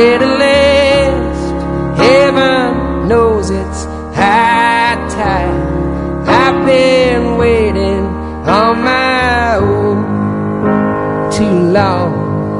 pitiless. Heaven knows it's high time. I've been waiting on my own too long.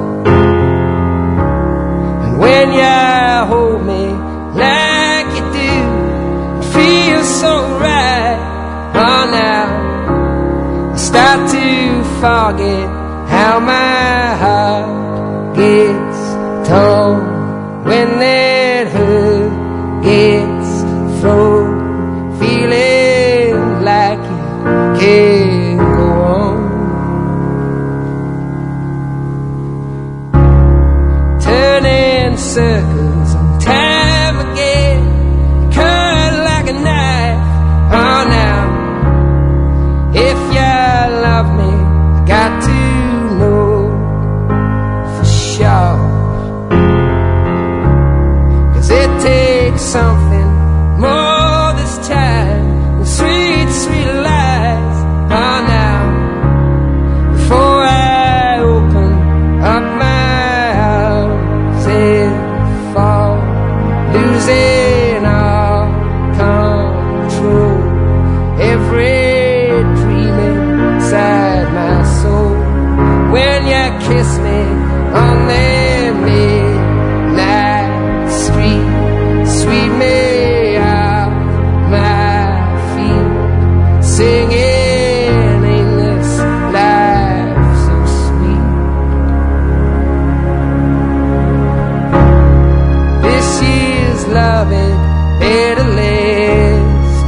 And when you hold me like you do, it feels so right. Oh, now I start to forget how my heart gets torn when that hurt gets thrown, feeling like you can't go on. Turning circles on time again, cut like a knife. Oh, now if you love me, I got to know for sure. 'Cause it takes something more this time than sweet, sweet lies. Oh, now before I open up my arms and fall, losing all control, every dream inside my soul. When you kiss me on the midnight street, sweep me off my feet, singing, ain't this life so sweet? This year's loving better last.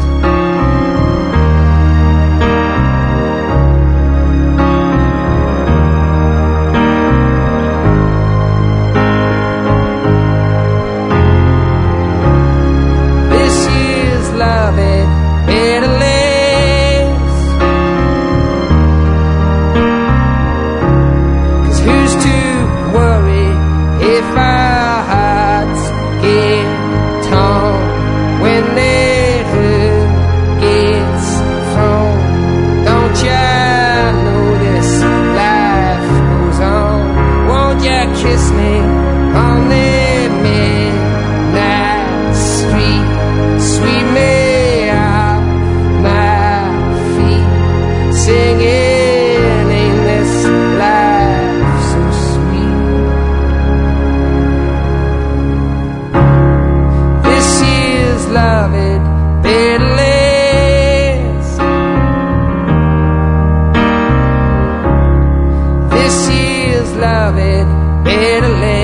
This year's loving better last. 'Cause who's to worry if our hearts get torn when that hurt gets thrown? Don't you know this life goes on? Won't you kiss me on the midnight street, sweep me off my feet, singing, ain't this life so sweet? This year's loving better last. This year's loving better last.